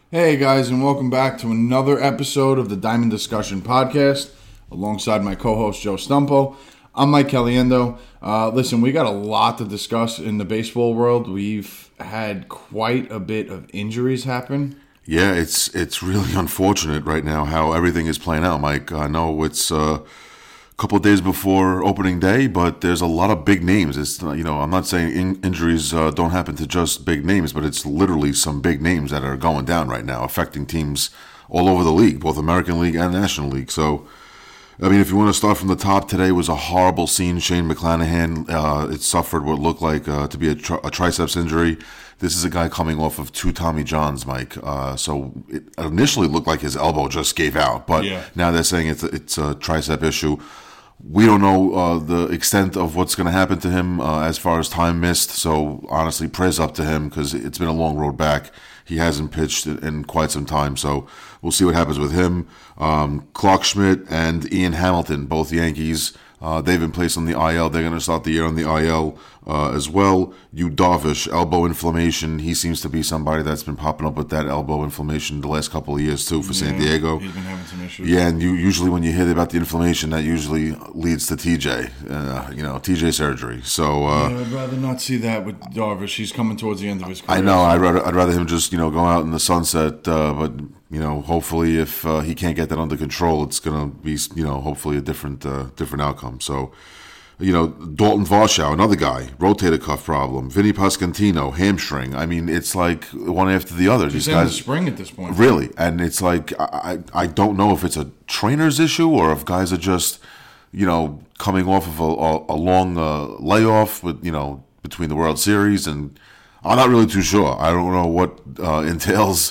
Hey guys, and welcome back to another episode of the Diamond Discussion Podcast alongside my co-host Joe Stumpo. I'm Mike Caliendo. Listen, we got a lot to discuss in the baseball world. We've had quite a bit of injuries happen. Yeah, it's really unfortunate right now how everything is playing out, Mike. I know it's a couple of days before opening day, but there's a lot of big names. It's I'm not saying injuries don't happen to just big names, but it's literally some big names that are going down right now, affecting teams all over the league, both American League and National League. So, I mean, if you want to start from the top, today was a horrible scene. Shane McClanahan, it suffered what looked like to be a triceps injury. This is a guy coming off of 2 Tommy Johns, Mike. So it initially looked like his elbow just gave out, but now they're saying it's a tricep issue. We don't know the extent of what's going to happen to him as far as time missed. So honestly, prayers up to him because it's been a long road back. He hasn't pitched in quite some time, so we'll see what happens with him. Clark Schmidt and Ian Hamilton, both Yankees, they've been placed on the IL. They're going to start the year on the IL as well. Yu Darvish, elbow inflammation. He seems to be somebody that's been popping up with that elbow inflammation the last couple of years too for San Diego. He's been having some issues. Yeah, and usually when you hear about the inflammation, that usually leads to TJ, TJ surgery. So I'd rather not see that with Darvish. He's coming towards the end of his career. I know. I'd rather him just go out in the sunset. But hopefully, if he can't get that under control, it's gonna be hopefully a different outcome. So. Dalton Varsho, another guy, rotator cuff problem. Vinny Pasquantino, hamstring. I mean, it's like one after the other. These guys, spring at this point, really. And it's like I don't know if it's a trainer's issue or if guys are just coming off of a long layoff with between the World Series, and I'm not really too sure. I don't know what entails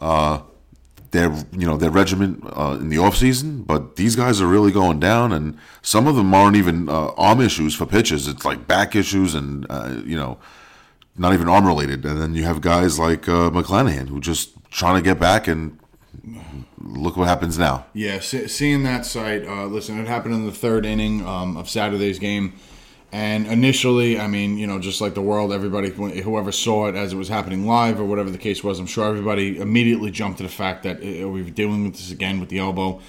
their regimen in the offseason, but these guys are really going down, and some of them aren't even arm issues for pitchers. It's like back issues and not even arm related. And then you have guys like McClanahan who just trying to get back, and look what happens now. Yeah, seeing that sight, listen, it happened in the third inning of Saturday's game. And initially, I mean, just like the world, everybody, whoever saw it as it was happening live or whatever the case was, I'm sure everybody immediately jumped to the fact that we're dealing with this again with the elbow,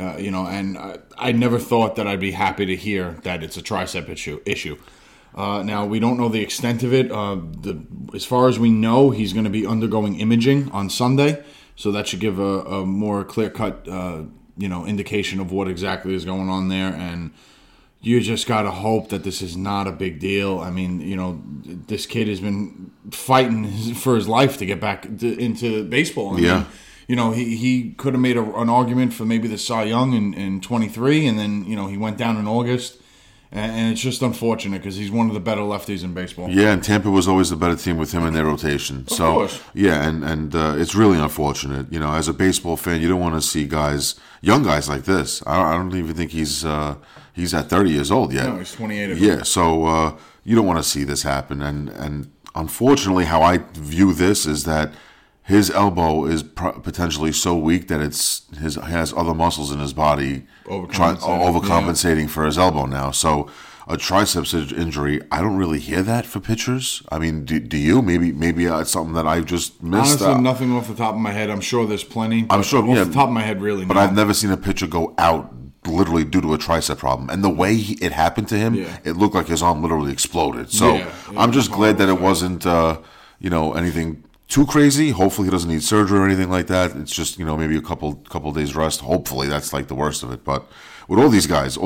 and I never thought that I'd be happy to hear that it's a tricep issue. Now, we don't know the extent of it. As far as we know, he's going to be undergoing imaging on Sunday, so that should give a more clear-cut, indication of what exactly is going on there, and you just got to hope that this is not a big deal. I mean, this kid has been fighting for his life to get back into baseball. I mean, he could have made an argument for maybe the Cy Young in 23, and then, he went down in August. And it's just unfortunate because he's one of the better lefties in baseball. Yeah, and Tampa was always the better team with him in their rotation. Of course. Yeah, and it's really unfortunate. As a baseball fan, you don't want to see young guys like this. I don't even think he's at 30 years old yet. No, he's 28. Yeah, so you don't want to see this happen. And unfortunately, how I view this is that his elbow is potentially so weak that he has other muscles in his body overcompensating for his elbow now. So a triceps injury, I don't really hear that for pitchers. I mean, do you? Maybe it's something that I've just missed. Honestly, nothing off the top of my head. I'm sure there's plenty. I'm sure, off the top of my head, really. But I've never seen a pitcher go out literally due to a tricep problem. And the way it happened to him, it looked like his arm literally exploded. So I'm just glad that it wasn't, anything too crazy. Hopefully he doesn't need surgery or anything like that. It's just, maybe a couple days rest. Hopefully that's like the worst of it. But with all these guys,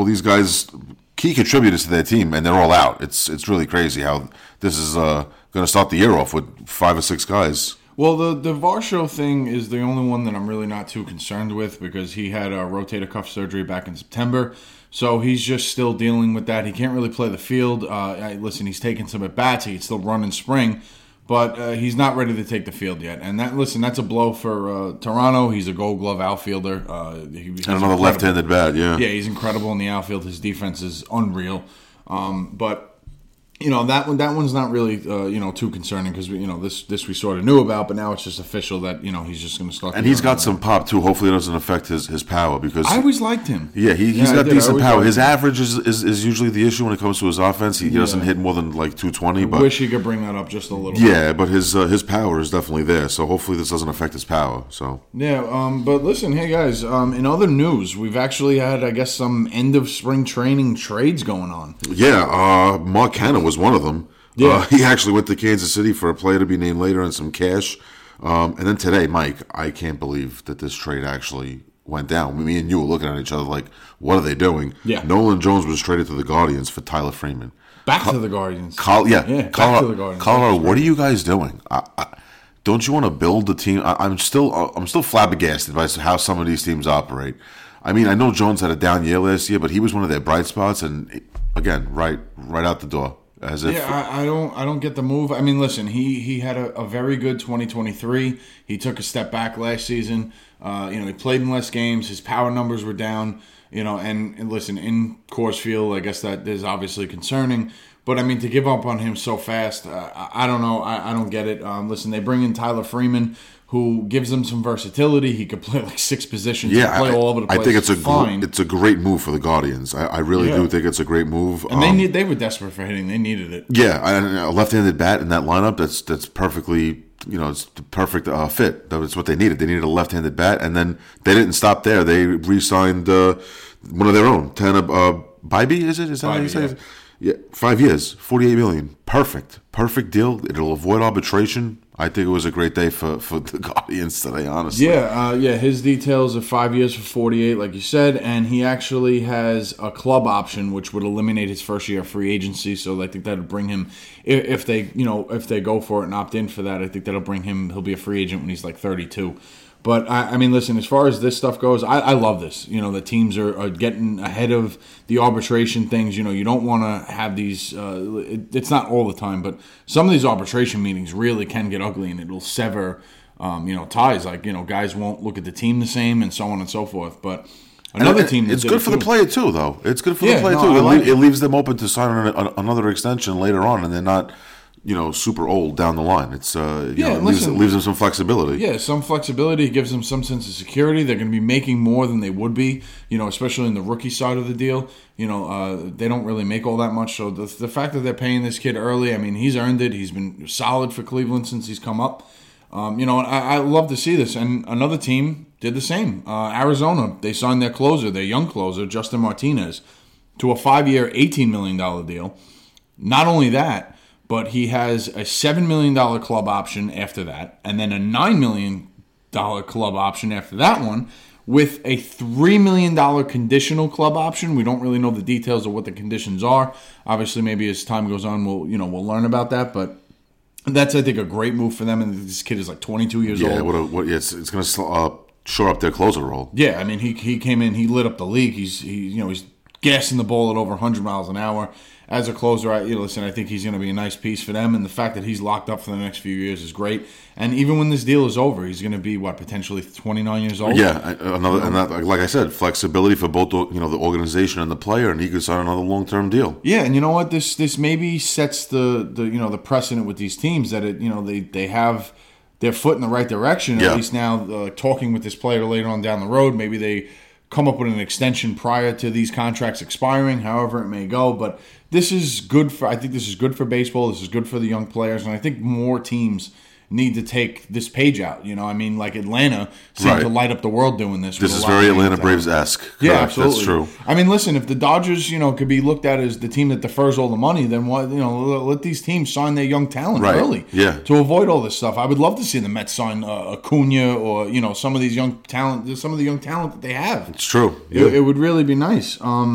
key contributors to their team, and they're all out. It's really crazy how this is going to start the year off with 5 or 6 guys. Well, the Varsho thing is the only one that I'm really not too concerned with because he had a rotator cuff surgery back in September. So he's just still dealing with that. He can't really play the field. Listen, he's taking some at-bats. He can still run in spring. But he's not ready to take the field yet. And that's a blow for Toronto. He's a Gold Glove outfielder. He's and another left-handed bat, yeah. Yeah, he's incredible in the outfield. His defense is unreal. But that one's not really too concerning because this we sort of knew about, but now it's just official that he's just going to start. And he's got some pop too. Hopefully, it doesn't affect his power because I always liked him. Yeah, he's got decent power. His average is usually the issue when it comes to his offense. He doesn't hit more than like 220. I wish he could bring that up just a little. Yeah, but his power is definitely there. So hopefully this doesn't affect his power. So yeah, but listen, hey guys, in other news, we've actually had, I guess, some end of spring training trades going on. Yeah, Mark Cannon was one of them. Yeah. He actually went to Kansas City for a player to be named later and some cash. And then today, Mike, I can't believe that this trade actually went down. Me and you were looking at each other like, what are they doing? Yeah. Nolan Jones was traded to the Guardians for Tyler Freeman. Back to the Guardians. Back to the Guardians. Colorado, what are you guys doing? Don't you want to build the team? I'm still flabbergasted by how some of these teams operate. I mean, I know Jones had a down year last year, but he was one of their bright spots, and again, right out the door. I don't get the move. I mean, listen, he had a very good 2023. He took a step back last season. He played in less games. His power numbers were down. And listen, in Coors Field, I guess that is obviously concerning. But I mean, to give up on him so fast, I don't know. I don't get it. Listen, they bring in Tyler Freeman, who gives them some versatility. He could play like 6 positions. Yeah, play all over the place. I think it's a great move for the Guardians. I really do think it's a great move. And they were desperate for hitting. They needed it. Yeah, a left-handed bat in that lineup. That's perfectly. It's the perfect fit. That's what they needed. They needed a left-handed bat, and then they didn't stop there. They re-signed one of their own, Tanner Bybee. Is that how you say it? Yeah, 5 years, $48 million. Perfect deal. It'll avoid arbitration. I think it was a great day for the Guardians today, honestly. Yeah. His details are 5 years for 48, like you said, and he actually has a club option, which would eliminate his first year of free agency. So I think that'll bring him, if they go for it and opt in for that, I think that'll bring him. He'll be a free agent when he's like 32. But, I mean, listen, as far as this stuff goes, I love this. The teams are getting ahead of the arbitration things. You don't want to have these it's not all the time, but some of these arbitration meetings really can get ugly, and it'll sever, ties. Like, guys won't look at the team the same and so on and so forth. But another team... It's good for the player, too, though. It's good for the player, too. It leaves them open to sign another extension later on, and they're not... super old down the line. It's leaves them some flexibility. Yeah, some flexibility. It gives them some sense of security. They're going to be making more than they would be, especially in the rookie side of the deal. They don't really make all that much. So the fact that they're paying this kid early, I mean, he's earned it. He's been solid for Cleveland since he's come up. I love to see this. And another team did the same. Arizona, they signed their closer, their young closer, Justin Martinez, to a 5-year, $18 million deal. Not only that, but he has a $7 million club option after that, and then a $9 million club option after that one, with a $3 million conditional club option. We don't really know the details of what the conditions are. Obviously, maybe as time goes on, we'll learn about that. But that's, I think, a great move for them. And this kid is like 22 years old. It's going to shore up their closer role. Yeah, I mean, he came in, he lit up the league. He's gassing the ball at over 100 miles an hour. As a closer, I think he's going to be a nice piece for them, and the fact that he's locked up for the next few years is great. And even when this deal is over, he's going to be potentially 29 years old. Yeah, and that, like I said, flexibility for both the organization and the player, and he could sign another long-term deal. Yeah, and you know what? This maybe sets the precedent with these teams that they have their foot in the right direction. Yeah. At least now, talking with this player later on down the road, maybe they come up with an extension prior to these contracts expiring, however it may go. But this is good I think this is good for baseball. This is good for the young players. And I think more teams need to take this page out. Like Atlanta seemed to light up the world doing this. This is very Atlanta Braves-esque. Yeah, absolutely. That's true. I mean, listen, if the Dodgers, could be looked at as the team that defers all the money, then let these teams sign their young talent early. Yeah. To avoid all this stuff. I would love to see the Mets sign Acuna or, some of these young talent, some of the young talent that they have. It's true. Yeah. It would really be nice.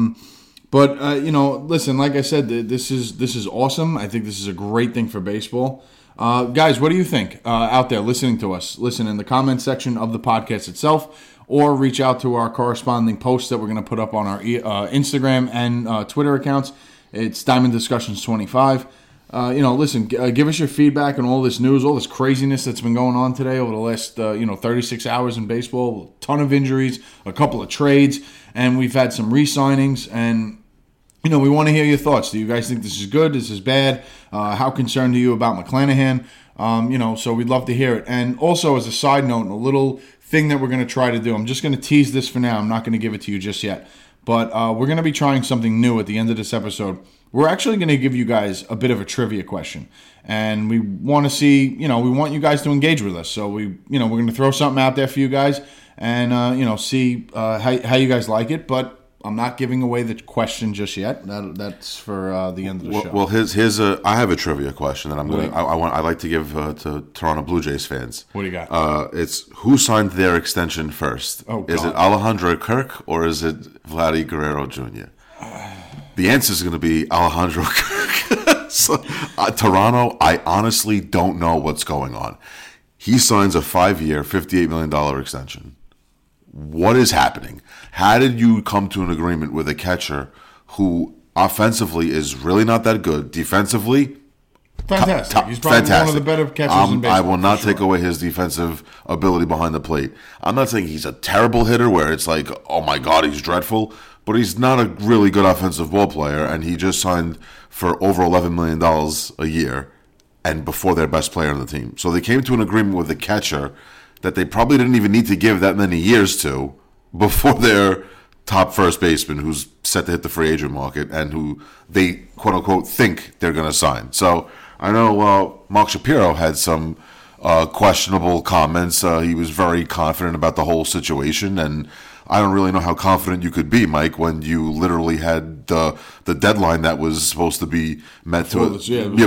But listen, like I said, this is awesome. I think this is a great thing for baseball. Guys, what do you think out there listening to us? Listen in the comment section of the podcast itself, or reach out to our corresponding posts that we're going to put up on our Instagram and Twitter accounts. It's Diamond Discussions 25. Listen, give us your feedback on all this news, all this craziness that's been going on today over the last 36 hours in baseball. A ton of injuries, a couple of trades, and we've had some re-signings. And we want to hear your thoughts. Do you guys think this is good? This is bad? How concerned are you about McClanahan? So we'd love to hear it. And also, as a side note, and a little thing that we're going to try to do, I'm just going to tease this for now. I'm not going to give it to you just yet. But we're going to be trying something new at the end of this episode. We're actually going to give you guys a bit of a trivia question. And we want to see, we want you guys to engage with us. So we're going to throw something out there for you guys and, see how you guys like it. But I'm not giving away the question just yet. That's for the end of the show. Well, I have a trivia question that I'd like to give to Toronto Blue Jays fans. What do you got? It's who signed their extension first? Oh, God. Is it Alejandro Kirk or is it Vladdy Guerrero Jr.? The answer is going to be Alejandro Kirk. So, Toronto, I honestly don't know what's going on. He signs a 5-year, $58 million extension. What is happening? How did you come to an agreement with a catcher who offensively is really not that good? Defensively, fantastic. He's probably fantastic. One of the better catchers in baseball. I will not take away his defensive ability behind the plate. I'm not saying he's a terrible hitter where it's like, oh my God, he's dreadful. But he's not a really good offensive ball player, and he just signed for over $11 million a year and before their best player on the team. So they came to an agreement with the catcher that they probably didn't even need to give that many years to before their top first baseman, who's set to hit the free agent market and who they, quote-unquote, think they're going to sign. So I know Mark Shapiro had some questionable comments. He was very confident about the whole situation, and I don't really know how confident you could be, Mike, when you literally had the deadline that was supposed to be met before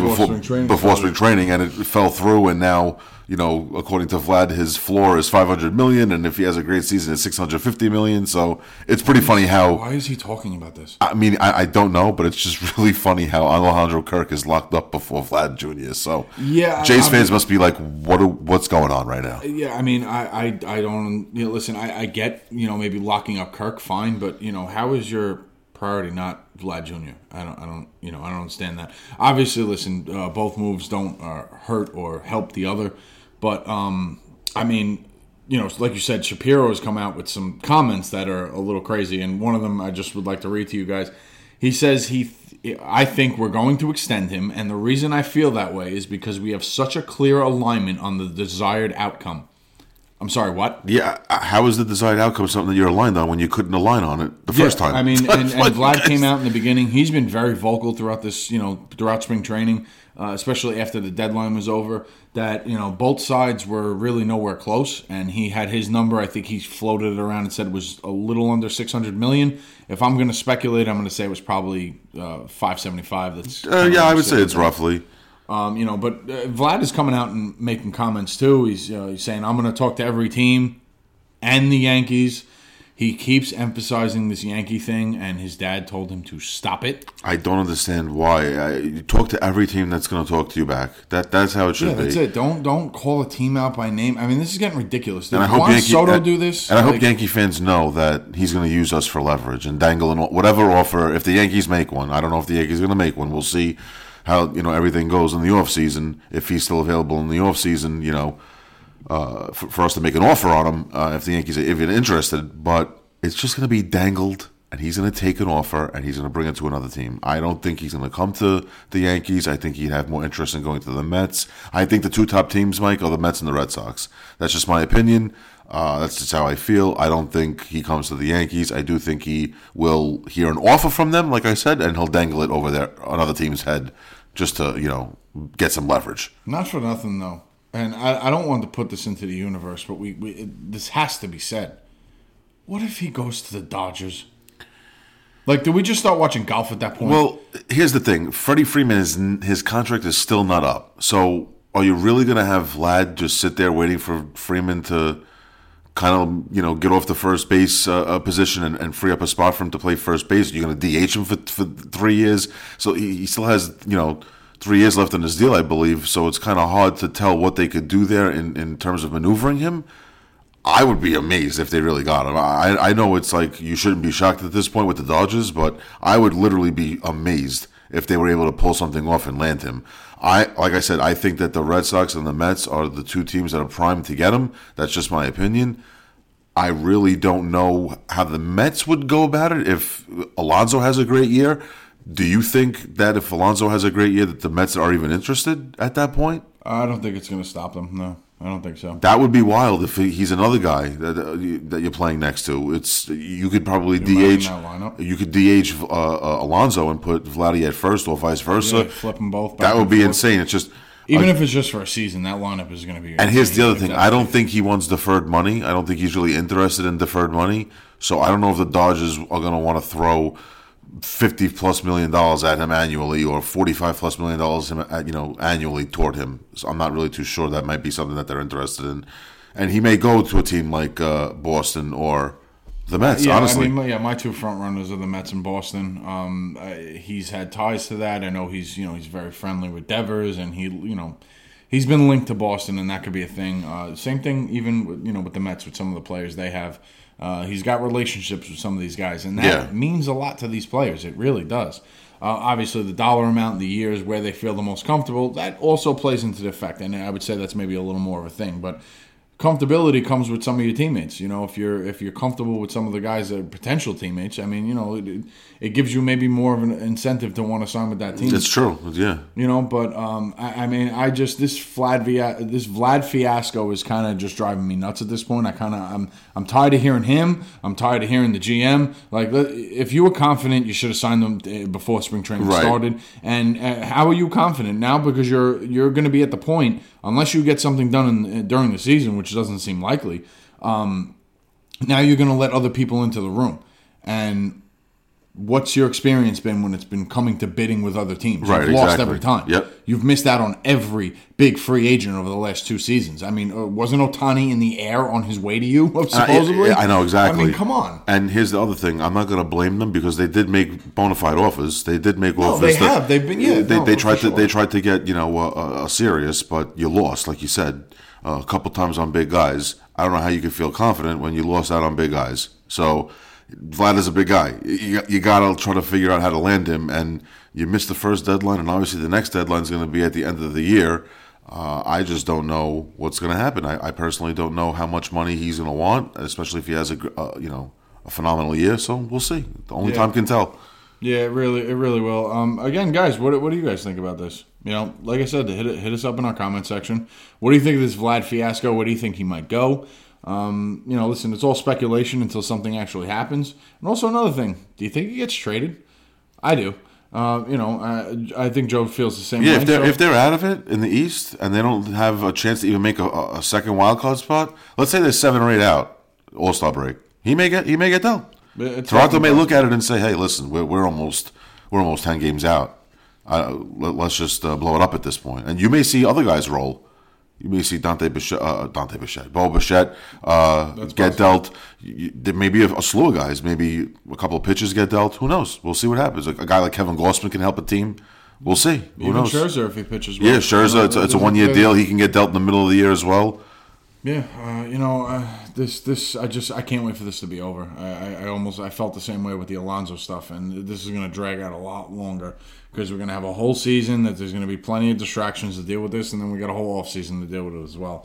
spring training, and it fell through, and now, according to Vlad, his floor is $500 million, and if he has a great season, it's $650 million. So it's pretty funny how. Why is he talking about this? I mean, I don't know, but it's just really funny how Alejandro Kirk is locked up before Vlad Jr. So yeah, Jays fans must be like, what's going on right now? Yeah, I mean, I don't. Listen, I get maybe locking up Kirk, fine, but how is your priority not Vlad Jr.? I don't understand that. Obviously, listen, both moves don't hurt or help the other. But, I mean, like you said, Shapiro has come out with some comments that are a little crazy. And one of them I just would like to read to you guys. He says, I think we're going to extend him. And the reason I feel that way is because we have such a clear alignment on the desired outcome. I'm sorry, what? Yeah, how is the desired outcome something that you're aligned on when you couldn't align on it the first time? I mean, and Vlad came out in the beginning. He's been very vocal throughout this, throughout spring training, especially after the deadline was over, that, both sides were really nowhere close. And he had his number. I think he floated it around and said it was a little under $600 million. If I'm going to speculate, I'm going to say it was probably $575. That's I would say it's roughly. But Vlad is coming out and making comments too. He's saying, I'm going to talk to every team and the Yankees. He keeps emphasizing this Yankee thing, and his dad told him to stop it. I don't understand why. You talk to every team that's going to talk to you back. That's how it should be. That's it. Don't call a team out by name. I mean, this is getting ridiculous. Did Juan Soto do this? And I hope Yankee fans know that he's going to use us for leverage and dangle whatever offer. If the Yankees make one, I don't know if the Yankees are going to make one. We'll see how everything goes in the offseason, if he's still available in the offseason, for us to make an offer on him, if the Yankees are even interested. But it's just going to be dangled, and he's going to take an offer, and he's going to bring it to another team. I don't think he's going to come to the Yankees. I think he'd have more interest in going to the Mets. I think the two top teams, Mike, are the Mets and the Red Sox. That's just my opinion. That's just how I feel. I don't think he comes to the Yankees. I do think he will hear an offer from them, like I said, and he'll dangle it over there on other team's head just to, get some leverage. Not for nothing, though. And I don't want to put this into the universe, but this has to be said. What if he goes to the Dodgers? Like, do we just start watching golf at that point? Well, here's the thing. Freddie Freeman, his contract is still not up. So are you really going to have Vlad just sit there waiting for Freeman to kind of, get off the first base position and free up a spot for him to play first base? You're going to DH him for 3 years. So he still has, 3 years left in his deal, I believe. So it's kind of hard to tell what they could do there in terms of maneuvering him. I would be amazed if they really got him. I know it's like you shouldn't be shocked at this point with the Dodgers, but I would literally be amazed if they were able to pull something off and land him. Like I said, I think that the Red Sox and the Mets are the two teams that are primed to get him. That's just my opinion. I really don't know how the Mets would go about it if Alonso has a great year. Do you think that if Alonso has a great year, that the Mets are even interested at that point? I don't think it's going to stop them. No, I don't think so. That would be wild if he's another guy that you're playing next to. You could probably DH. You could DH Alonso and put Vladdy at first, or vice versa. Yeah, flip them both. That would be insane. It's just even if it's just for a season, that lineup is going to be. And here's the other thing: I don't think he wants deferred money. I don't think he's really interested in deferred money. So I don't know if the Dodgers are going to want to throw $50+ million at him annually, or $45+ million annually toward him. So I'm not really too sure. That might be something that they're interested in, and he may go to a team like Boston or the Mets. Honestly, my two front runners are the Mets and Boston. He's had ties to that. I know he's very friendly with Devers, and he's been linked to Boston, and that could be a thing. Same thing even with the Mets, with some of the players they have. He's got relationships with some of these guys, and that means a lot to these players. It really does. Obviously, the dollar amount, the years where they feel the most comfortable, that also plays into the effect. And I would say that's maybe a little more of a thing. But comfortability comes with some of your teammates. If you're comfortable with some of the guys that are potential teammates, I mean, it gives you maybe more of an incentive to want to sign with that team. It's true, yeah. But this Vlad fiasco is kind of just driving me nuts at this point. I'm tired of hearing him. I'm tired of hearing the GM. Like, if you were confident, you should have signed them before spring training started. And how are you confident now? Because you're going to be at the point, unless you get something done during the season, which doesn't seem likely. Now you're going to let other people into the room. And what's your experience been when it's been coming to bidding with other teams? Right, You've lost every time. Yep. You've missed out on every big free agent over the last 2 seasons. I mean, wasn't Ohtani in the air on his way to you, supposedly? I know, exactly. I mean, come on. And here's the other thing. I'm not going to blame them, because they did make bona fide offers. They did make offers. They have. They've been, They tried to get, a serious, but you lost, like you said, a couple times on big guys. I don't know how you could feel confident when you lost out on big guys. So Vlad is a big guy. You got to try to figure out how to land him, and you missed the first deadline, and obviously the next deadline is going to be at the end of the year. I just don't know what's going to happen. I personally don't know how much money he's going to want, especially if he has a phenomenal year. So we'll see. Only time can tell. Yeah, it really will. Again, guys, what do you guys think about this? Like I said, hit us up in our comment section. What do you think of this Vlad fiasco? Where do you think he might go? Listen, it's all speculation until something actually happens. And also another thing, do you think he gets traded? I do. I think Joe feels the same way. Yeah, if they're out of it in the East and they don't have a chance to even make a second wild card spot, let's say there's 7 or 8 out, All-Star break. He may get dealt. Toronto may look at it and say, "Hey, listen, we're almost 10 games out. Let's just blow it up at this point." And you may see other guys roll. You may see Bo Bichette get dealt. There may be a slew of guys. Maybe a couple of pitchers get dealt. Who knows? We'll see what happens. A guy like Kevin Gausman can help a team. We'll see. Who knows? Scherzer, if he pitches well. Yeah, Scherzer. It's a 1-year deal. He can get dealt in the middle of the year as well. Yeah, I can't wait for this to be over. I felt the same way with the Alonso stuff, and this is going to drag out a lot longer because we're going to have a whole season that there's going to be plenty of distractions to deal with this, and then we got a whole off season to deal with it as well.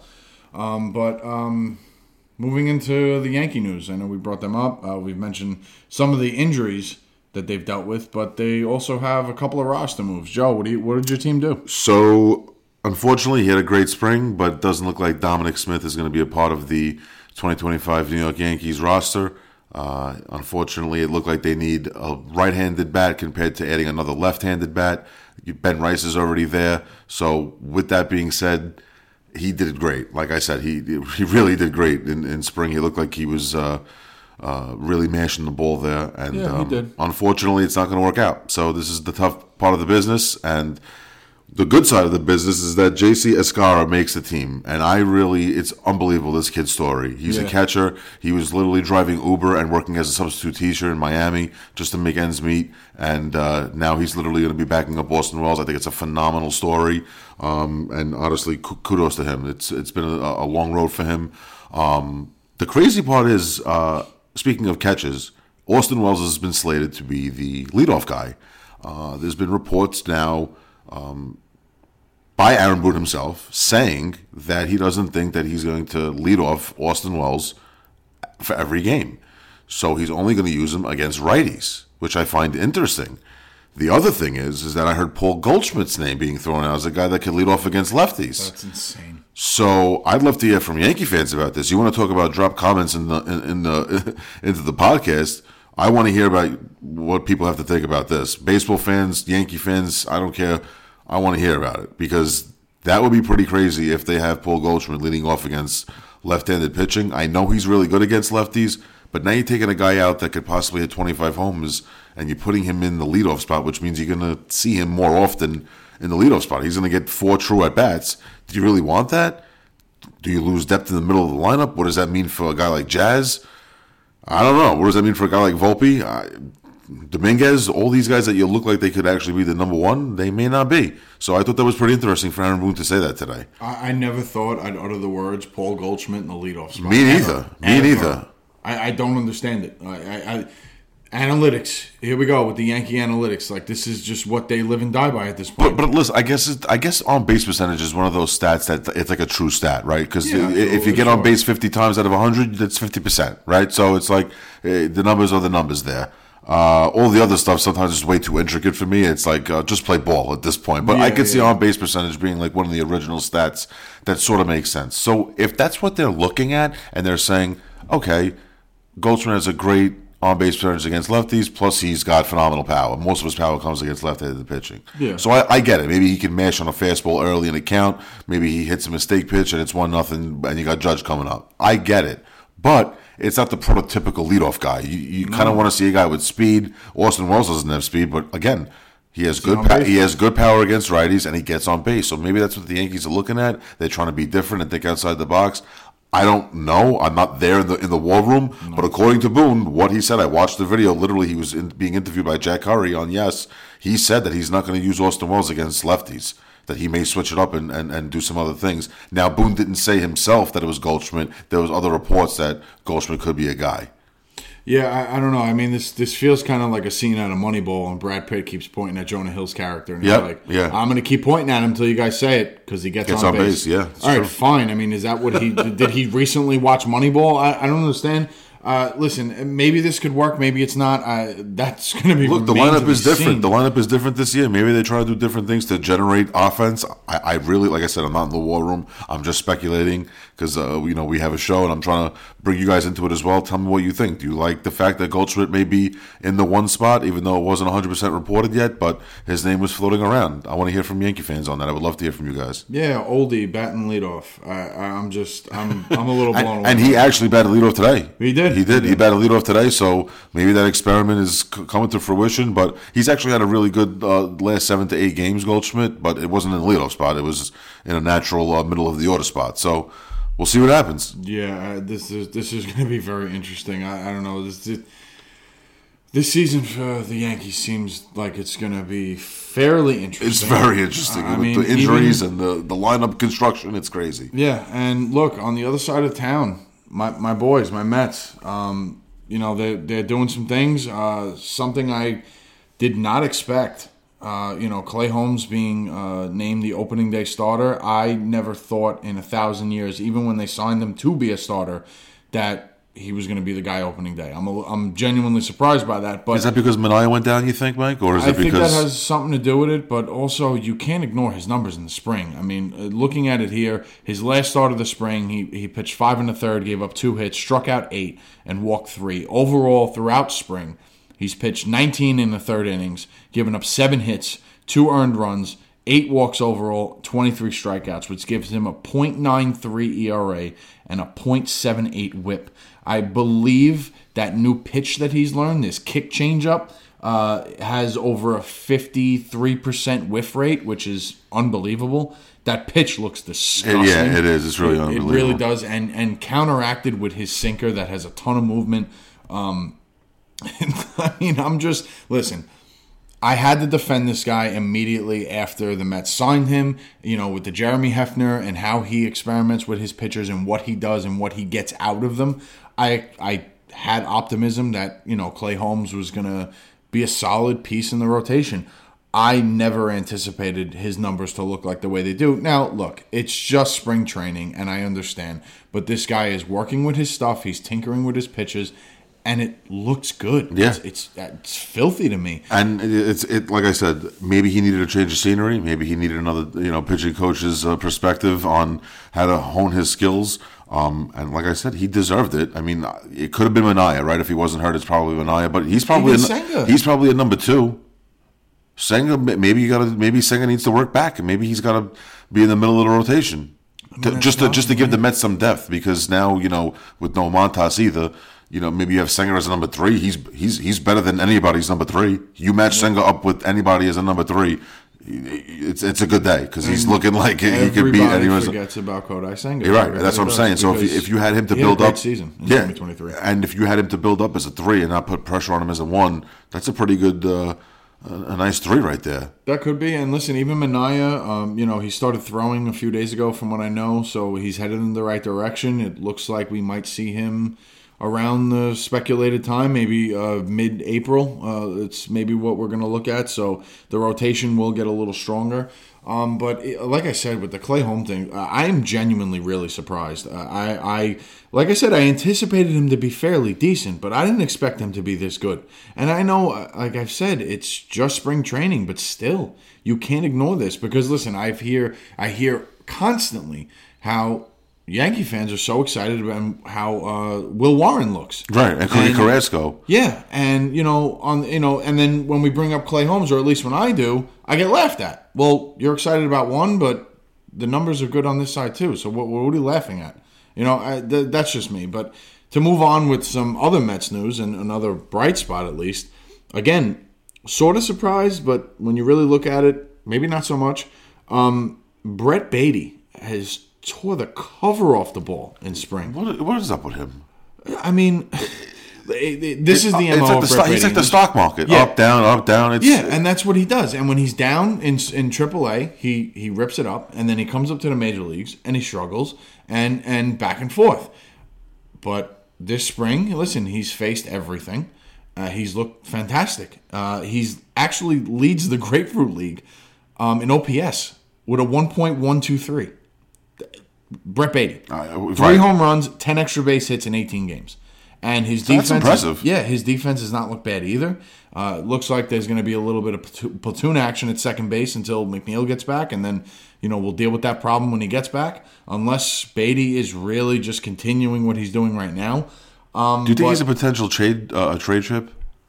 Moving into the Yankee news, I know we brought them up. We've mentioned some of the injuries that they've dealt with, but they also have a couple of roster moves. Joe, what did your team do? So, unfortunately, he had a great spring, but it doesn't look like Dominic Smith is going to be a part of the 2025 New York Yankees roster. Unfortunately, it looked like they need a right-handed bat compared to adding another left-handed bat. Ben Rice is already there. So, with that being said, he did great. Like I said, he really did great in spring. He looked like he was really mashing the ball there. And he did. Unfortunately, it's not going to work out. So, this is the tough part of the business, and the good side of the business is that JC Escara makes the team, and it's unbelievable, this kid's story. He's a catcher. He was literally driving Uber and working as a substitute teacher in Miami just to make ends meet, and now he's literally going to be backing up Austin Wells. I think it's a phenomenal story, and honestly, kudos to him. It's been a long road for him. The crazy part is, speaking of catches, Austin Wells has been slated to be the leadoff guy. There's been reports now by Aaron Boone himself saying that he doesn't think that he's going to lead off Austin Wells for every game. So he's only going to use him against righties, which I find interesting. The other thing is that I heard Paul Goldschmidt's name being thrown out as a guy that could lead off against lefties. That's insane. So I'd love to hear from Yankee fans about this. You want to talk about drop comments in the into the podcast? I want to hear about what people have to think about this. Baseball fans, Yankee fans, I don't care. I want to hear about it because that would be pretty crazy if they have Paul Goldschmidt leading off against left-handed pitching. I know he's really good against lefties, but now you're taking a guy out that could possibly hit 25 homers and you're putting him in the leadoff spot, which means you're going to see him more often in the leadoff spot. He's going to get 4 true at-bats. Do you really want that? Do you lose depth in the middle of the lineup? What does that mean for a guy like Jazz? I don't know. What does that mean for a guy like Volpe? Dominguez, all these guys that you look like they could actually be the number one, they may not be. So I thought that was pretty interesting for Aaron Boone to say that today. I never thought I'd utter the words Paul Goldschmidt in the leadoff spot. Me neither. Me neither. I don't understand it. Analytics. Here we go with the Yankee analytics. Like, this is just what they live and die by at this point. But listen, I guess on base percentage is one of those stats that it's like a true stat, right? Because if you get on base 50 times out of 100, that's 50%, right? So it's like the numbers are the numbers there. All the other stuff sometimes is way too intricate for me. It's like just play ball at this point. But I could see on base percentage being like one of the original stats that sort of makes sense. So if that's what they're looking at and they're saying, okay, Goldschmidt has a great on-base percentage against lefties, plus he's got phenomenal power. Most of his power comes against left-handed pitching. Yeah. So I get it. Maybe he can mash on a fastball early in the count. Maybe he hits a mistake pitch and it's 1-0 and you got Judge coming up. I get it. But it's not the prototypical leadoff guy. You kind of want to see a guy with speed. Austin Wells doesn't have speed, but again, he has good power against righties and he gets on base. So maybe that's what the Yankees are looking at. They're trying to be different and think outside the box. I don't know. I'm not there in the war room, but according to Boone, what he said, I watched the video. Literally, he was being interviewed by Jack Curry on Yes. He said that he's not going to use Austin Wells against lefties, that he may switch it up and do some other things. Now, Boone didn't say himself that it was Goldschmidt. There was other reports that Goldschmidt could be a guy. Yeah, I don't know. I mean, this feels kind of like a scene out of Moneyball, and Brad Pitt keeps pointing at Jonah Hill's character, and he's like, I'm going to keep pointing at him until you guys say it, because he gets on base. Yeah, all right, fine. I mean, is that what he did? He recently watch Moneyball? I don't understand. Listen, maybe this could work. Maybe it's not. That's going to be. Look, the lineup is different. The lineup is different this year. Maybe they try to do different things to generate offense. I really, like I said, I'm not in the war room. I'm just speculating because we have a show and I'm trying to bring you guys into it as well. Tell me what you think. Do you like the fact that Goldschmidt may be in the one spot, even though it wasn't 100% reported yet, but his name was floating around? I want to hear from Yankee fans on that. I would love to hear from you guys. Yeah, oldie batting leadoff. I'm a little blown away. And he actually batted leadoff today. He did. He batted leadoff today, so maybe that experiment is coming to fruition. But he's actually had a really good last 7 to 8 games, Goldschmidt. But it wasn't in the leadoff spot; it was in a natural middle of the order spot. So we'll see what happens. Yeah, this is going to be very interesting. I don't know. This season for the Yankees seems like it's going to be fairly interesting. It's very interesting. I with mean, the injuries and the lineup construction, it's crazy. Yeah, and look, on the other side of town, my boys, my Mets, they're doing some things, something I did not expect. Clay Holmes being named the opening day starter, I never thought in 1,000 years, even when they signed him to be a starter, that he was going to be the guy opening day. I'm genuinely surprised by that. But is that because Manaea went down, you think, Mike? Or is it because... I think that has something to do with it, but also you can't ignore his numbers in the spring. I mean, looking at it here, his last start of the spring, he pitched 5 1/3, gave up 2 hits, struck out 8, and walked 3. Overall, throughout spring, he's pitched 19 1/3 innings, given up 7 hits, 2 earned runs, 8 walks overall, 23 strikeouts, which gives him a .93 ERA and a .78 WHIP. I believe that new pitch that he's learned, this kick changeup, has over a 53% whiff rate, which is unbelievable. That pitch looks disgusting. Yeah, it is. It's really unbelievable. It really does. And counteracted with his sinker that has a ton of movement. I mean, listen, I had to defend this guy immediately after the Mets signed him, with the Jeremy Hefner and how he experiments with his pitchers and what he does and what he gets out of them. I had optimism that, Clay Holmes was going to be a solid piece in the rotation. I never anticipated his numbers to look like the way they do. Now, look, it's just spring training, and I understand. But this guy is working with his stuff. He's tinkering with his pitches. and it looks good. Yeah. It's filthy to me. And it's like I said, maybe he needed a change of scenery. Maybe he needed another, pitching coach's perspective on how to hone his skills. And like I said, he deserved it. I mean, it could have been Manaea, right? If he wasn't hurt, it's probably Manaea. But he's probably a number 2. Senga, maybe Senga needs to work back, and maybe he's got to be in the middle of the rotation, just to give the Mets some depth. Because now, with no Montas either, maybe you have Senga as a number 3. He's better than anybody's number 3. You match Senga up with anybody as a number 3. It's a good day because he's looking like he could beat anyone. Everybody forgets about Kodai Senga. You're right. That's what I'm saying. So if you had him to build up, season in 2023, and if you had him to build up as a 3 and not put pressure on him as a 1, that's a pretty good. A nice 3 right there. That could be. And listen, even Manaea, he started throwing a few days ago from what I know, so he's headed in the right direction. It looks like we might see him around the speculated time, maybe mid-April. It's maybe what we're going to look at, so the rotation will get a little stronger. But like I said, with the Clay Holmes thing, I am genuinely really surprised. Like I said, I anticipated him to be fairly decent, but I didn't expect him to be this good. And I know, like I've said, it's just spring training, but still, you can't ignore this because listen, I hear constantly how Yankee fans are so excited about how Will Warren looks, right? And Cody Carrasco, yeah, and and then when we bring up Clay Holmes, or at least when I do, I get laughed at. Well, you're excited about one, but the numbers are good on this side too. So what are you laughing at? That's just me. But to move on with some other Mets news and another bright spot at least. Again, sort of surprised, but when you really look at it, maybe not so much. Brett Baty has tore the cover off the ball in spring. What is up with him? I mean, this is the MO of Brett Baty. He's like the stock market, up, down. And that's what he does. And when he's down in AAA, he rips it up, and then he comes up to the major leagues, and he struggles, and back and forth. But this spring, listen, he's faced everything. He's looked fantastic. He's actually leads the Grapefruit League in OPS with a 1.123. Brett Baty. 3 home runs, 10 extra base hits in 18 games. And his defense, that's impressive. His defense does not look bad either. Looks like there's going to be a little bit of platoon action at second base until McNeil gets back, and then we'll deal with that problem when he gets back. Unless Baty is really just continuing what he's doing right now. Do you think he's a potential trade chip?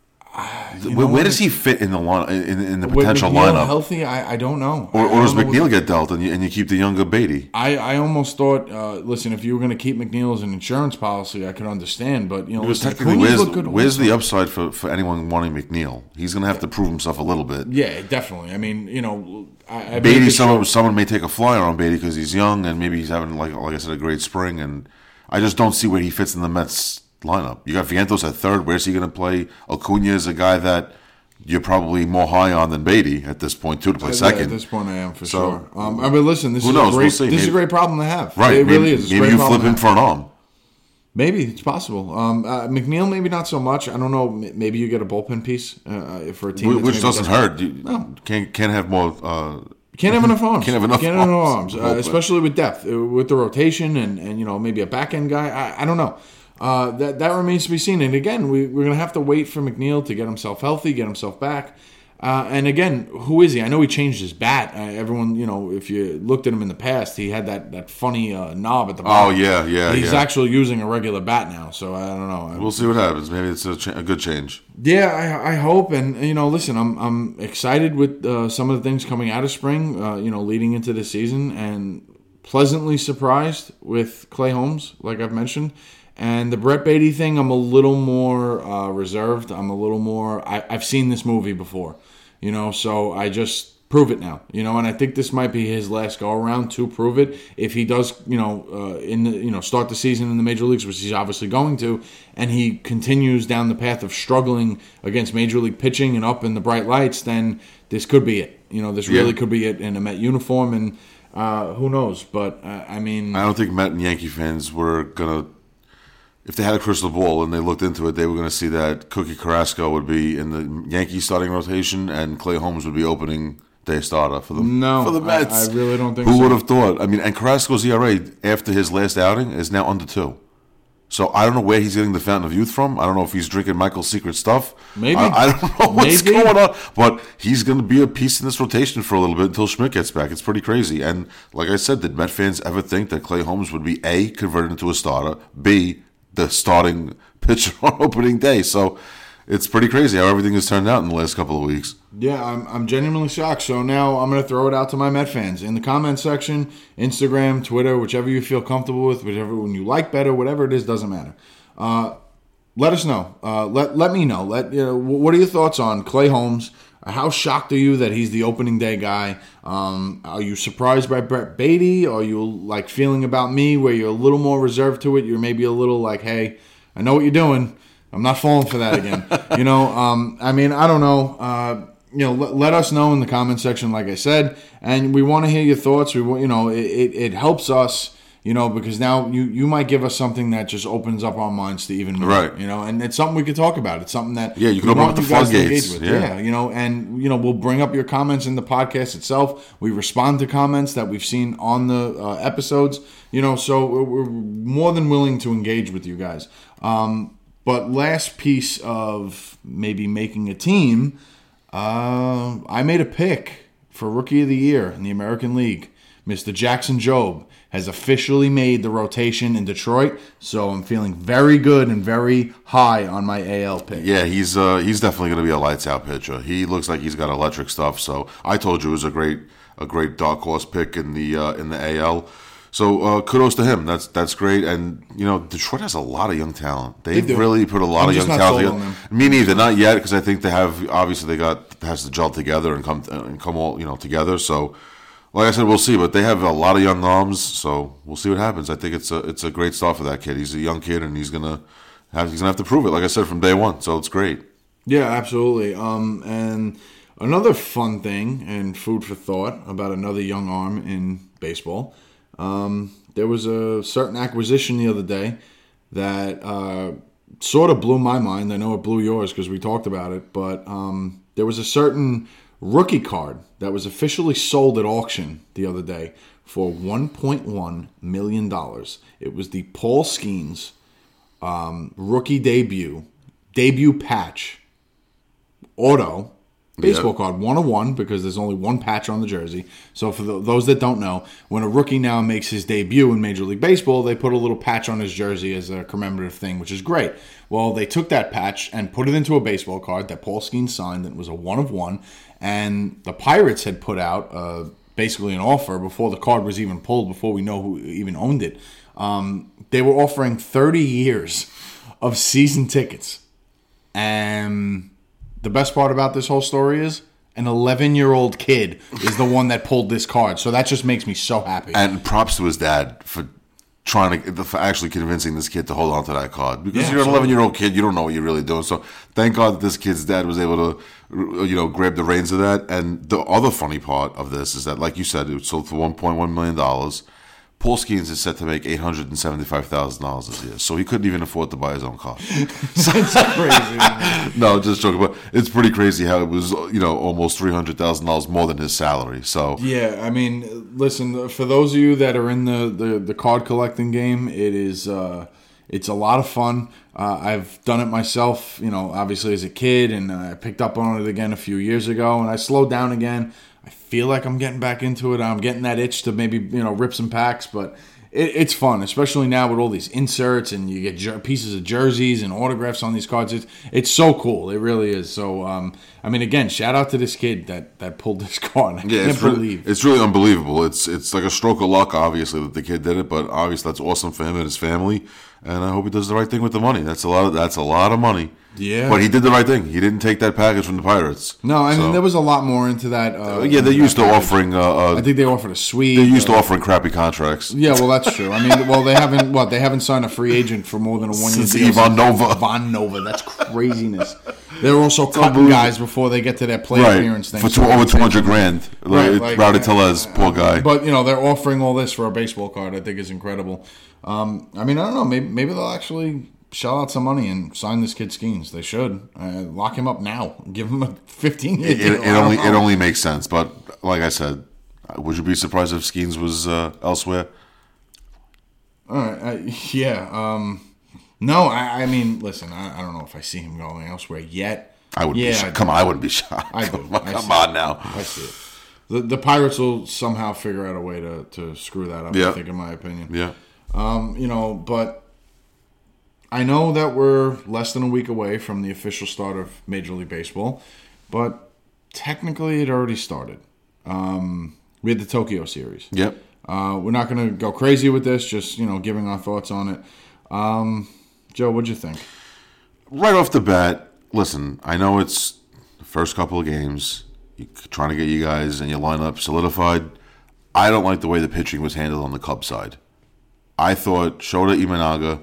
Where does he fit in the potential lineup? Healthy, I don't know. Or does McNeil get dealt and you keep the younger Baty? I almost thought, listen, if you were going to keep McNeil as an insurance policy, I could understand. But technically, where's the upside for anyone wanting McNeil? He's going to have to prove himself a little bit. Yeah, definitely. I mean, Baty. Someone may take a flyer on Baty because he's young and maybe he's having like I said a great spring, and I just don't see where he fits in the Mets lineup. You got Vientos at third. Where's he going to play? Acuna is a guy that you're probably more high on than Baty at this point too to play second. At this point, I am for sure. I mean, listen, this is a great problem to have. Right, it really is. Maybe you flip him for an arm. Maybe it's possible. McNeil, maybe not so much. I don't know. Maybe you get a bullpen piece for a team, which doesn't hurt. Can't have more. Can't have enough arms. Can't have enough arms, especially with depth, with the rotation, and maybe a back end guy. I don't know. That remains to be seen. And again, we're going to have to wait for McNeil to get himself healthy, get himself back. And again, who is he? I know he changed his bat. Everyone, if you looked at him in the past, he had that funny knob at the bottom. Oh, yeah. He's actually using a regular bat now, so I don't know. We'll see what happens. Maybe it's a good change. Yeah, I hope. And, listen, I'm excited with some of the things coming out of spring, leading into the season, and pleasantly surprised with Clay Holmes, like I've mentioned. And the Brett Baty thing, I'm a little more reserved. I'm a little more. I've seen this movie before, so I just prove it now, and I think this might be his last go around to prove it. If he does, start the season in the major leagues, which he's obviously going to, and he continues down the path of struggling against major league pitching and up in the bright lights, then this could be it. This really could be it in a Met uniform, and who knows? But I mean, I don't think Met and Yankee fans were gonna. If they had a crystal ball and they looked into it, they were going to see that Cookie Carrasco would be in the Yankees starting rotation and Clay Holmes would be opening day starter for the Mets. I really don't think so. Who would have thought? I mean, and Carrasco's ERA after his last outing is now under 2. So I don't know where he's getting the fountain of youth from. I don't know if he's drinking Michael's secret stuff. Maybe. I don't know what's Maybe. going on. But he's going to be a piece in this rotation for a little bit until Schmidt gets back. It's pretty crazy. And like I said, did Met fans ever think that Clay Holmes would be A, converted into a starter, B, the starting pitcher on opening day? So it's pretty crazy how everything has turned out in the last couple of weeks. Yeah, I'm genuinely shocked. So now I'm going to throw it out to my Met fans in the comment section, Instagram, Twitter, whichever you feel comfortable with, whichever one you like better, whatever it is, doesn't matter. Let us know. Let me know. What are your thoughts on Clay Holmes? How shocked are you that he's the opening day guy? Are you surprised by Brett Beatty? Are you like feeling about me where you're a little more reserved to it? You're maybe a little like, hey, I know what you're doing. I'm not falling for that again. I don't know. Let us know in the comment section, like I said, and we want to hear your thoughts. It helps us, because now you might give us something that just opens up our minds to even more, right. And it's something we could talk about. It's something that you can open up the floodgates. We'll bring up your comments in the podcast itself. We respond to comments that we've seen on the episodes, so we're more than willing to engage with you guys. But last piece of maybe making a team, I made a pick for Rookie of the Year in the American League. Mr. Jackson Jobe has officially made the rotation in Detroit, so I'm feeling very good and very high on my AL pick. Yeah, he's definitely going to be a lights out pitcher. He looks like he's got electric stuff. So I told you it was a great dark horse pick in the AL. So kudos to him. That's great. And Detroit has a lot of young talent. They've really put a lot of young talent together. Me neither, not yet, because I think they have. Obviously, has to gel together and come all together. So, like I said, we'll see. But they have a lot of young arms. So we'll see what happens. I think it's a great start for that kid. He's a young kid, and he's gonna have to prove it. Like I said, from day one. So it's great. Yeah, absolutely. And another fun thing and food for thought about another young arm in baseball. There was a certain acquisition the other day that sort of blew my mind. I know it blew yours because we talked about it, but there was a certain rookie card that was officially sold at auction the other day for $1.1 million. It was the Paul Skeens rookie debut patch auto. Baseball card, 101, because there's only one patch on the jersey. So for those that don't know, when a rookie now makes his debut in Major League Baseball, they put a little patch on his jersey as a commemorative thing, which is great. Well, they took that patch and put it into a baseball card that Paul Skeens signed that was a 1 of 1, and the Pirates had put out basically an offer before the card was even pulled, before we know who even owned it. They were offering 30 years of season tickets, and the best part about this whole story is an 11-year-old kid is the one that pulled this card. So that just makes me so happy. And props to his dad for for actually convincing this kid to hold on to that card. Because you're an 11-year-old kid, you don't know what you're really doing. So thank God that this kid's dad was able to, grab the reins of that. And the other funny part of this is that, like you said, it was sold for $1.1 million. Paul Skeens is set to make $875,000 this year, so he couldn't even afford to buy his own car. That's crazy, man. No, just joking, but it's pretty crazy how it was, almost $300,000 more than his salary. So yeah, I mean, listen, for those of you that are in the card collecting game, it's a lot of fun. I've done it myself, obviously as a kid, and I picked up on it again a few years ago, and I slowed down again. I feel like I'm getting back into it. I'm getting that itch to maybe, rip some packs, but it's fun, especially now with all these inserts and you get pieces of jerseys and autographs on these cards. It's so cool. It really is. So, again, shout out to this kid that pulled this card. I can't believe. It's really unbelievable. It's like a stroke of luck, obviously, that the kid did it, but obviously that's awesome for him and his family, and I hope he does the right thing with the money. That's a lot of money. Yeah, but he did the right thing. He didn't take that package from the Pirates. No, and there was a lot more into that. They're used to offering. I think they offered a suite. They're used to offering crappy contracts. Yeah, well, that's true. They haven't signed a free agent for more than a 1 year deal. Ivan Nova. Ivan Nova, that's craziness. They're also cutting guys before they get to their play appearance thing. For over $200,000. Right, Rowdy Tellez, poor guy. But they're offering all this for a baseball card. I think is incredible. I don't know. Maybe they'll actually shell out some money and sign this kid Skeens. They should lock him up now. Give him a 15-year deal. It only makes sense. But like I said, would you be surprised if Skeens was elsewhere? All right. Yeah. No, I mean, listen, I don't know if I see him going elsewhere yet. I would be shocked. Come on, I wouldn't be shocked. I do. Come on now. I see it. The Pirates will somehow figure out a way to screw that up, I think, in my opinion. Yeah. But I know that we're less than a week away from the official start of Major League Baseball, but technically it already started. We had the Tokyo series. Yep. We're not going to go crazy with this, just, giving our thoughts on it. Joe, what'd you think? Right off the bat, listen, I know it's the first couple of games, trying to get you guys and your lineup solidified. I don't like the way the pitching was handled on the Cubs side. I thought Shota Imanaga,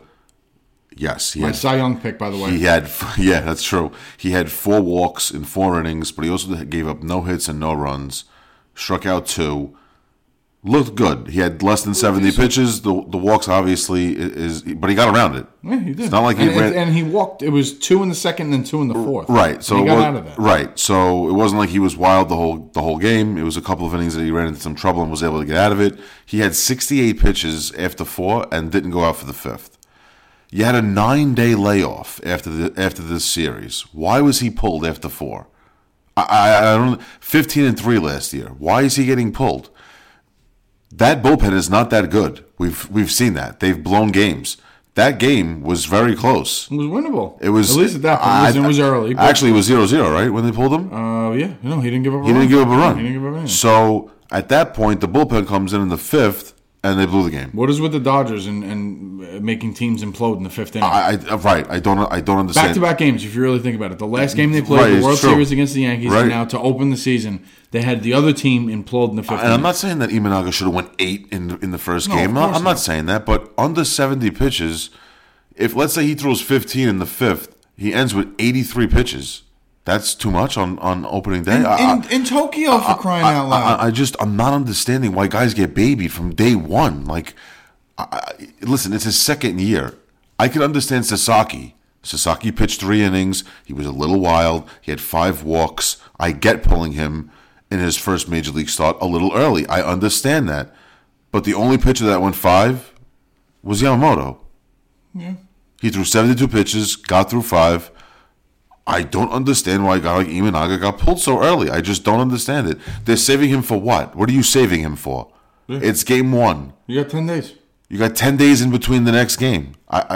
yes. My Cy Young pick, by the way. Yeah, that's true. He had 4 walks in 4 innings, but he also gave up no hits and no runs, struck out 2. Looked good. He had less than 70 pitches. The walks obviously but he got around it. Yeah, he did. It's not like and he walked. It was 2 in the second and then 2 in the fourth. Right. So he got out of that. Right. So it wasn't like he was wild the whole game. It was a couple of innings that he ran into some trouble and was able to get out of it. He had 68 pitches after 4 and didn't go out for the 5th. You had a 9-day layoff after this series. Why was he pulled after 4? I don't. 15-3 last year. Why is he getting pulled? That bullpen is not that good. We've seen that. They've blown games. That game was very close. It was winnable. It was, at least at that point. It was early. Actually, it was 0-0, right, when they pulled him? Yeah. No, he didn't give up a run. He didn't give up a run. He didn't give up anything. So, at that point, the bullpen comes in the 5th, and they blew the game. What is with the Dodgers and making teams implode in the 5th inning? I don't understand. Back-to-back games, if you really think about it. The last game they played, the World Series against the Yankees, and now to open the season, they had the other team implode in the 5th inning. And I'm not saying that Imanaga should have went 8 in the first game. I'm not saying that, but under 70 pitches, if let's say he throws 15 in the 5th, he ends with 83 pitches. That's too much on opening day. In Tokyo, for crying out loud. I'm not understanding why guys get babied from day one. Like, listen, it's his second year. I can understand Sasaki. Sasaki pitched 3 innings. He was a little wild. He had 5 walks. I get pulling him in his first major league start a little early. I understand that. But the only pitcher that went 5 was Yamamoto. Yeah. He threw 72 pitches, got through 5. I don't understand why a guy like Imanaga got pulled so early. I just don't understand it. They're saving him for what? What are you saving him for? Yeah. It's game 1. You got 10 days. You got 10 days in between the next game.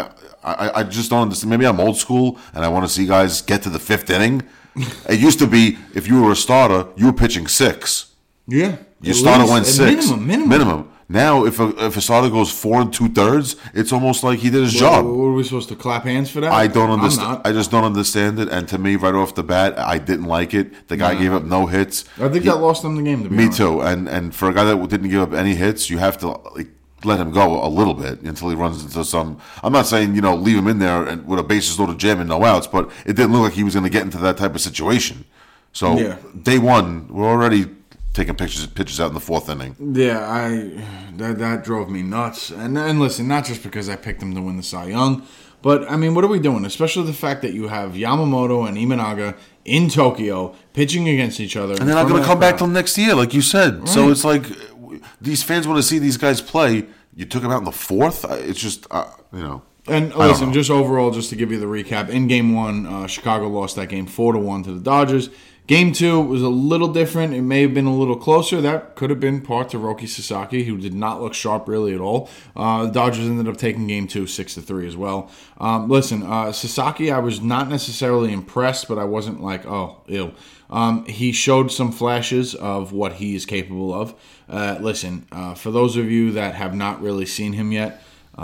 I just don't understand. Maybe I'm old school and I want to see guys get to the 5th inning. It used to be if you were a starter, you were pitching 6. Yeah. Your starter went 6. Minimum. Now, if a starter goes 4 2/3, it's almost like he did his job. What are we supposed to clap hands for that? I don't understand. I just don't understand it. And to me, right off the bat, I didn't like it. The guy gave up no hits. I think that lost him the game. To be honest. Too. And for a guy that didn't give up any hits, you have to let him go a little bit until he runs into some. I'm not saying leave him in there and with a bases loaded jam and no outs, but it didn't look like he was going to get into that type of situation. So day 1, we're already taking pitches out in the 4th inning. Yeah, that drove me nuts. And listen, not just because I picked him to win the Cy Young, but I mean, what are we doing? Especially the fact that you have Yamamoto and Imanaga in Tokyo pitching against each other, and they're not going to come back till next year, like you said. Right. So it's like these fans want to see these guys play. You took them out in the 4th. It's just And listen, just overall, just to give you the recap, in Game 1, Chicago lost that game 4-1 to the Dodgers. Game 2 was a little different. It may have been a little closer. That could have been part to Roki Sasaki, who did not look sharp really at all. The Dodgers ended up taking Game 2 6-3 as well. Listen, Sasaki, I was not necessarily impressed, but I wasn't like, oh, ew. He showed some flashes of what he is capable of. Listen, for those of you that have not really seen him yet,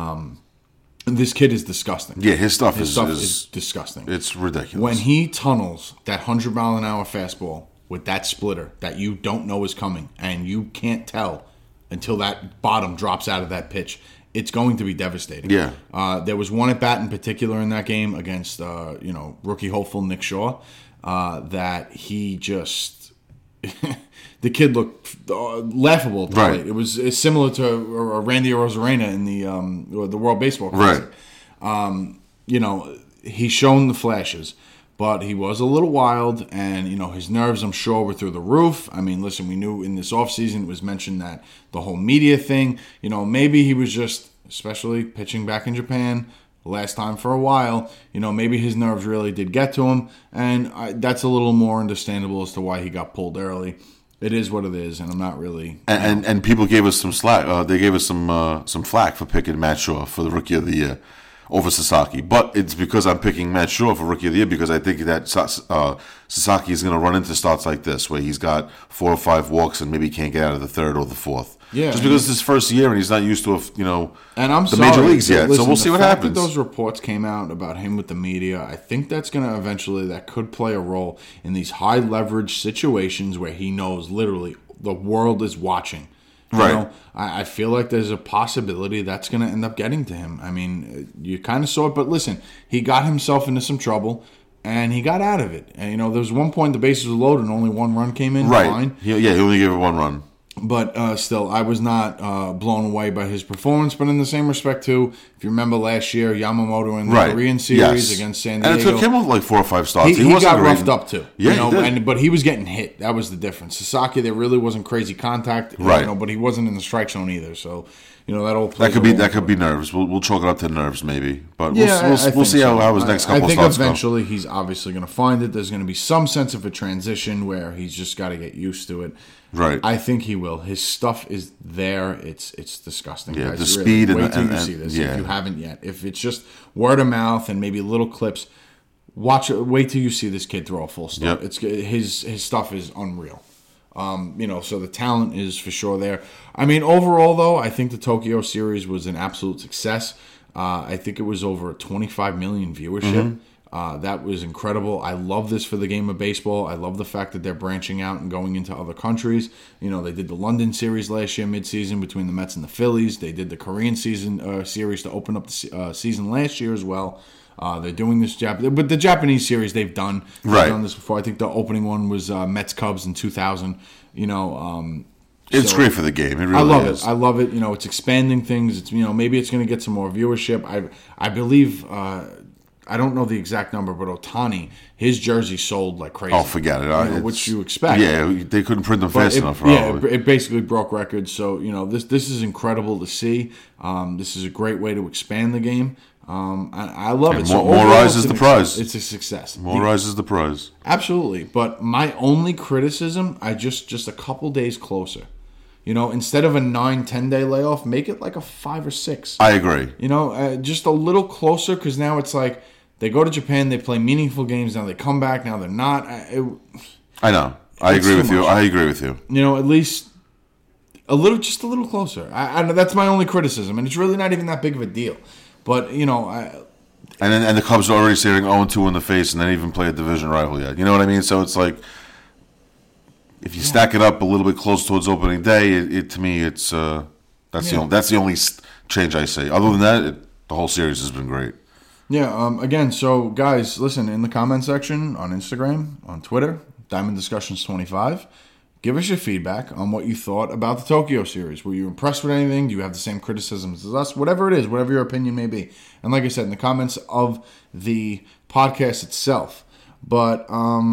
this kid is disgusting. Yeah, his stuff is disgusting. It's ridiculous. When he tunnels that 100-mile-an-hour fastball with that splitter that you don't know is coming, and you can't tell until that bottom drops out of that pitch, it's going to be devastating. Yeah. There was one at bat in particular in that game against rookie hopeful Nick Shaw that he just. The kid looked laughable. Right. It's similar to Randy Arozarena in the World Baseball Classic. Right. He's shown the flashes, but he was a little wild, and his nerves, I'm sure, were through the roof. I mean, listen, we knew in this offseason it was mentioned that the whole media thing, maybe he was just, especially pitching back in Japan, last time for a while. Maybe his nerves really did get to him, and that's a little more understandable as to why he got pulled early. It is what it is, and I'm not really. And people gave us some slack. They gave us some flack for picking Matt Shaw for the Rookie of the Year over Sasaki. But it's because I'm picking Matt Shaw for Rookie of the Year because I think that Sasaki is going to run into starts like this where he's got 4 or 5 walks and maybe can't get out of the third or the fourth. Yeah, just because it's his first year and he's not used to and the major leagues yet. So we'll see what happens. That those reports came out about him with the media, I think that's going to eventually that could play a role in these high leverage situations where he knows literally the world is watching. Right. I feel like there's a possibility that's going to end up getting to him. I mean, you kind of saw it, but listen, he got himself into some trouble. And he got out of it. And, there was one point the bases were loaded and only 1 run came in. Right. Fine. He only gave it 1 run. But still, I was not blown away by his performance. But in the same respect, too, if you remember last year, Yamamoto in the Korean series against San Diego. And it took him like 4 or 5 starts. He got roughed up, too. Yeah, he did. But he was getting hit. That was the difference. Sasaki, there really wasn't crazy contact. Right. But he wasn't in the strike zone either. So, that all that could be nerves. We'll chalk it up to nerves, maybe. But we'll see how his next couple of starts go. I think eventually he's obviously going to find it. There's going to be some sense of a transition where he's just got to get used to it. Right. I think he will. His stuff is there. It's disgusting. Yeah, guys. the speed really, and wait till you see this if you haven't yet. If it's just word of mouth and maybe little clips, wait till you see this kid throw a full stop. Yep. His stuff is unreal. So the talent is for sure there. I mean, overall though, I think the Tokyo series was an absolute success. I think it was over 25 million viewership. Mm-hmm. That was incredible. I love this for the game of baseball. I love the fact that they're branching out and going into other countries. They did the London series last year, midseason, between the Mets and the Phillies. They did the Korean series to open up the season last year as well. They're doing this but the Japanese series they've done. They've done this before. I think the opening one was Mets Cubs in 2000. It's great for the game. It really is. I love it. It's expanding things. It's maybe it's going to get some more viewership. I believe. I don't know the exact number, but Ohtani, his jersey sold like crazy. Oh, forget it. Which you expect. Yeah, they couldn't print them fast enough. It basically broke records. So, this is incredible to see. This is a great way to expand the game. I love it. More rise is the prize. It's a success. More rise is the prize. Absolutely. But my only criticism, just a couple days closer. Instead of a 9-10 day layoff, make it like a 5 or 6. I agree. Just a little closer because now it's like they go to Japan, they play meaningful games. Now they come back. Now they're not. I know. I agree with you. At least just a little closer. I that's my only criticism, and it's really not even that big of a deal. But and the Cubs are already staring 0-2 in the face, and they didn't even play a division rival yet. You know what I mean? So it's like. If you stack it up a little bit close towards opening day, to me, it's that's the only change I see. Other than that, the whole series has been great. Yeah. Again, so guys, listen in the comment section on Instagram, on Twitter, Diamond Discussions 25. Give us your feedback on what you thought about the Tokyo series. Were you impressed with anything? Do you have the same criticisms as us? Whatever it is, whatever your opinion may be. And like I said, in the comments of the podcast itself. But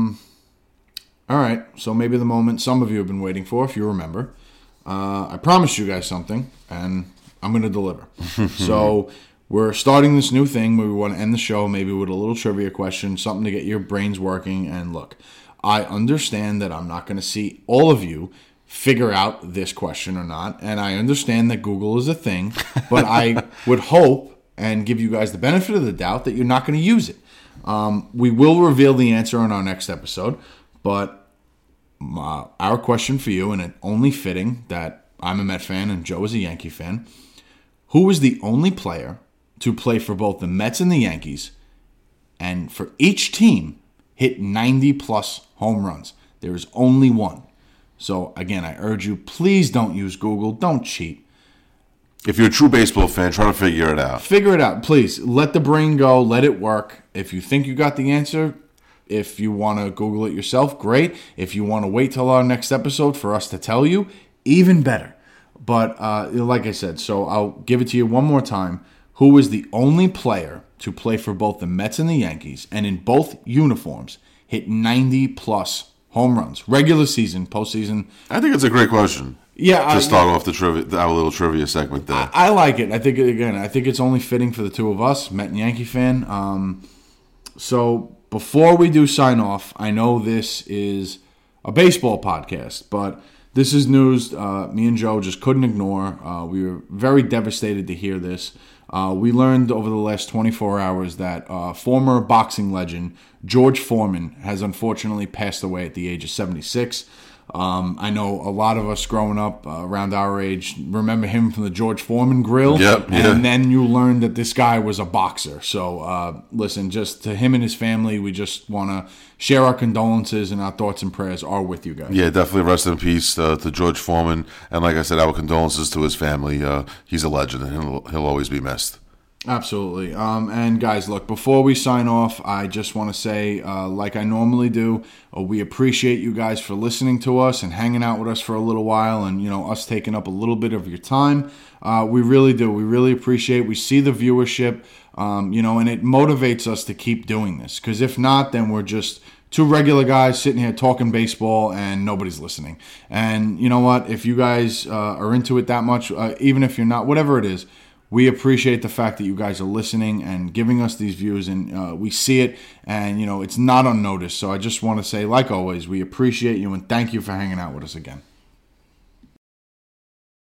all right, so maybe the moment some of you have been waiting for, if you remember. I promised you guys something, and I'm going to deliver. So we're starting this new thing where we want to end the show maybe with a little trivia question, something to get your brains working. And look, I understand that I'm not going to see all of you figure out this question or not, and I understand that Google is a thing, but I would hope and give you guys the benefit of the doubt that you're not going to use it. We will reveal the answer on our next episode, but our question for you, and it only fitting that I'm a Met fan and Joe is a Yankee fan, who is the only player to play for both the Mets and the Yankees and for each team hit 90-plus home runs? There is only one. So, again, I urge you, please don't use Google. Don't cheat. If you're a true baseball fan, try to figure it out. Figure it out. Please, let the brain go. Let it work. If you think you got the answer, if you want to Google it yourself, great. If you want to wait till our next episode for us to tell you, even better. But like I said, so I'll give it to you one more time. Who is the only player to play for both the Mets and the Yankees, and in both uniforms, hit 90-plus home runs? Regular season, postseason. I think it's a great question. Yeah, to start off the trivia, our little trivia segment there. I like it. I think it's only fitting for the two of us, Met and Yankee fan. So before we do sign off, I know this is a baseball podcast, but this is news me and Joe just couldn't ignore. We were very devastated to hear this. We learned over the last 24 hours that former boxing legend George Foreman has unfortunately passed away at the age of 76. I know a lot of us growing up around our age remember him from the George Foreman grill. Yep, and then you learned that this guy was a boxer. So listen, just to him and his family, we just want to share our condolences, and our thoughts and prayers are with you guys. Yeah, definitely rest in peace to George Foreman. And like I said, our condolences to his family. He's a legend, and he'll always be missed. Absolutely. And guys, look, before we sign off, I just want to say, like I normally do, we appreciate you guys for listening to us and hanging out with us for a little while, and us taking up a little bit of your time. We really do. We really appreciate it. We see the viewership, and it motivates us to keep doing this. Because if not, then we're just two regular guys sitting here talking baseball and nobody's listening. And you know what? If you guys are into it that much, even if you're not, whatever it is, we appreciate the fact that you guys are listening and giving us these views, and we see it, and it's not unnoticed. So I just want to say, like always, we appreciate you and thank you for hanging out with us again.